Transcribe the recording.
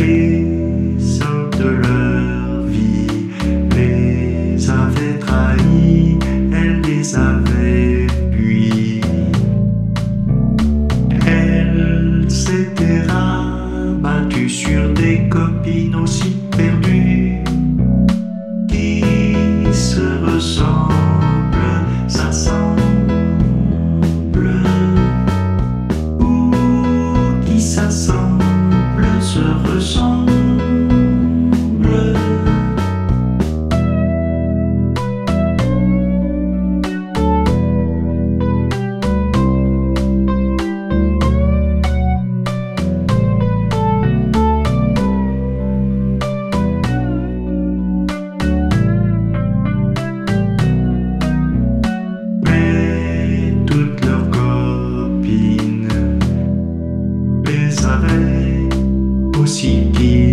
les hommes de leur vie les avaient trahis, elle les avait fuis. Elle s'était rabattue sur des copines aussi perdues qui se ressemblent, s'assemblent, ou qui s'assemblent, se ressemblent. Mais toutes leurs copines les avaient aussi pires.